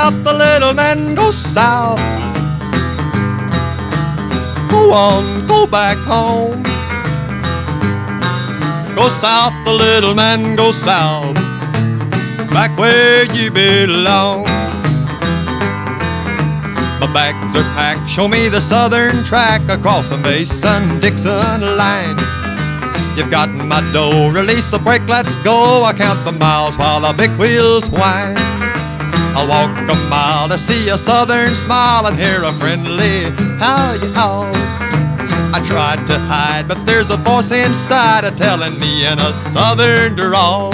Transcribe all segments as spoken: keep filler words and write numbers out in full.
south, the little man, go south. Go on, go back home. Go south, the little man, go south, back where you belong. My bags are packed, show me the southern track across the Mason-Dixon line. You've got my dough, release the brake, let's go. I count the miles while the big wheels whine. I'll walk a mile to see a southern smile and hear a friendly how you all. I tried to hide, but there's a voice inside a telling me in a southern drawl.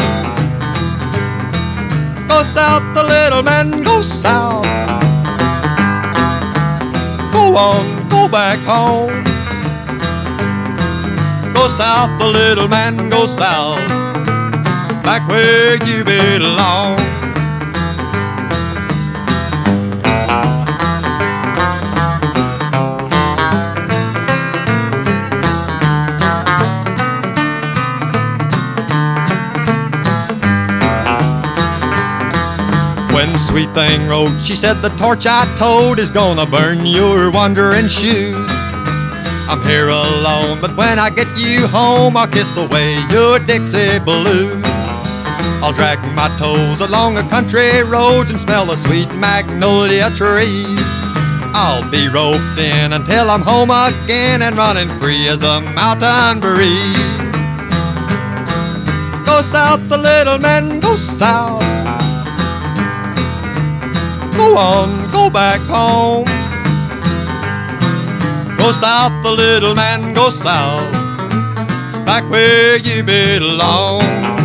Go south, the little man, go south. Go on, go back home. Go south, the little man, go south, back where you belong. When Sweet Thing wrote, she said the torch I towed is gonna burn your wandering shoes. I'm here alone, but when I get you home, I'll kiss away your Dixie blues. I'll drag my toes along the country roads and smell the sweet magnolia trees. I'll be roped in until I'm home again and running free as a mountain breeze. Go south, the little man, go south. Go on, go back home. Go south, the little man, go south, back where you belong.